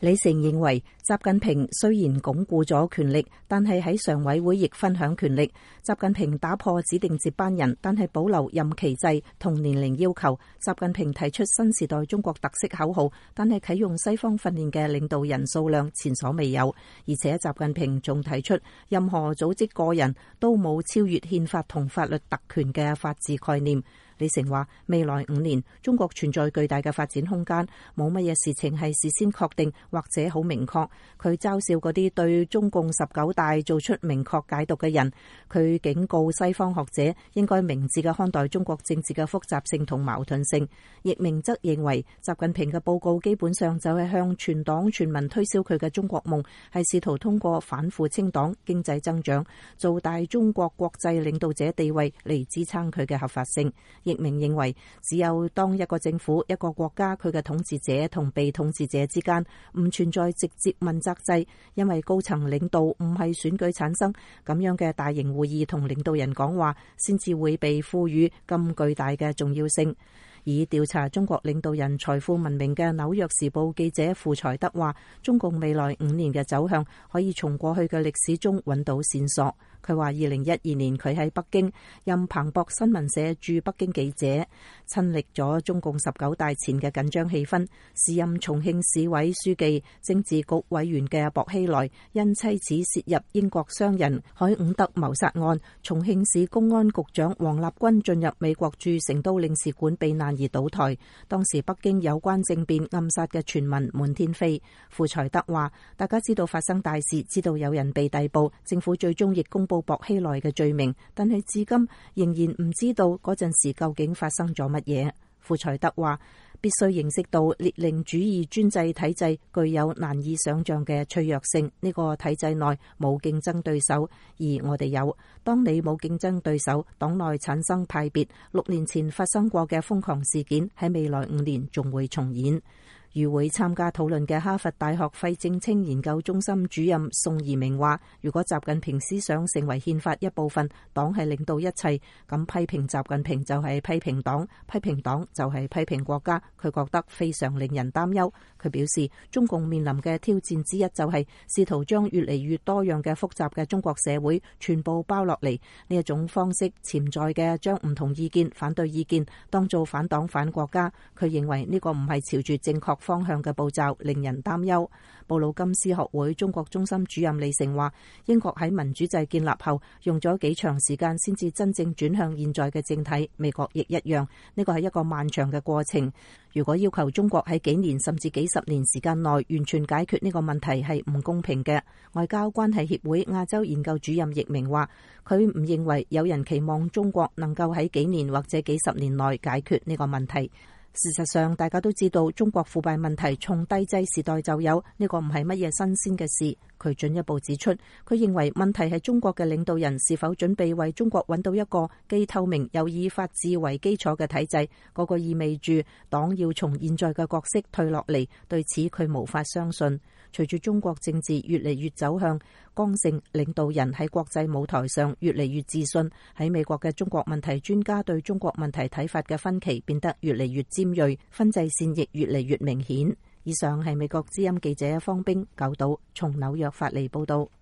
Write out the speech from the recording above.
李成認為，習近平雖然鞏固咗權力，但係喺常委會亦分享權力。習近平打破指定接班人，但係保留任期制同年齡要求。習近平提出新時代中國特色口號，但係啟用西方訓練嘅領導人數量前所未有。而且習近平仲提出，任何組織個人都冇超越憲法同法律特權嘅法治概念。李成話：未來5年，中國存在巨大嘅發展空間，冇乜嘢事情係事先確定或者好明確。佢嘲笑嗰啲對中共19大做出明確解讀嘅人。佢警告西方學者應該明智嘅看待中國政治嘅複雜性同矛盾性。易明則認為，習近平嘅報告基本上就係向全黨全民推銷佢嘅中國夢，係試圖通過反腐清黨、經濟增長、做大中國國際領導者地位嚟支撐佢嘅合法性。易明認為，只有當一個政府、一個國家佢嘅統治者同被統治者之間唔存在直接問責制，因為高層領導唔係選舉產生，咁樣嘅大型會議同領導人講話先至會被賦予咁巨大嘅重要性。以調查中國領導人財富聞名嘅《紐約時報》記者傅才德話，中共未來5年嘅走向可以從過去嘅歷史中揾到線索。佢話2012年佢喺北京任彭博新聞社駐北京記者，親歷咗中共19大前嘅緊張氣氛。時任重慶市委書記、政治局委員嘅薄熙來因妻子涉入英國商人海伍德謀殺案，重慶市公安局長王立軍進入美國駐成都領事館避難而倒台。當時北京有關政變暗殺嘅傳聞滿天飛。傅才德話：大家知道發生大事，知道有人被逮捕，政府最終亦公布薄熙來嘅罪名，但係至今仍然唔知道嗰陣時究竟發生咗乜嘢。傅才德話：必須認識到列寧主義專制體制具有難以想象嘅脆弱性，呢個體制內冇競爭對手，而我哋有。當你冇競爭對手，黨內產生派別，6年前發生過嘅瘋狂事件喺未來5年仲會重演。與會參加討論嘅哈佛大學費正清研究中心主任宋怡明話：如果習近平思想成為憲法一部分，黨係領導一切，咁批評習近平就係批評黨，批評黨就係批評國家。佢覺得非常令人擔憂。佢表示，中共面臨嘅挑戰之一就係試圖將越嚟越多樣嘅複雜嘅中國社會全部包落嚟。呢一種方式潛在嘅將唔同意見、反對意見當做反黨反國家。佢認為呢個唔係朝住正確方向嘅步驟，令人擔憂。布魯金斯學會中國中心主任李成話：英國喺民主制建立後用咗幾長時間先至真正轉向現在嘅政體，美國亦一樣。呢個係一個漫長嘅過程。如果要求中國喺幾年甚至幾十年時間內完全解決呢個問題，係唔公平嘅。外交關係協會亞洲研究主任易明話：佢唔認為有人期望中國能夠喺幾年或者幾十年內解決呢個問題。事實上，大家都知道中國腐敗問題從帝制時代就有，呢個唔係乜嘢新鮮嘅事。佢進一步指出，佢認為問題係中國嘅領導人是否準備為中國揾到一個既透明又以法治為基礎嘅體制。嗰個意味住黨要從現在嘅角色退落嚟，對此佢無法相信。隨住中國政治越嚟越走向剛性，領導人喺國際舞台上越嚟越自信，喺美國嘅中國問題專家對中國問題睇法嘅分歧變得越嚟越尖銳，分界線亦越嚟越明顯。以上係美國之音記者方冰九島從紐約發嚟報道。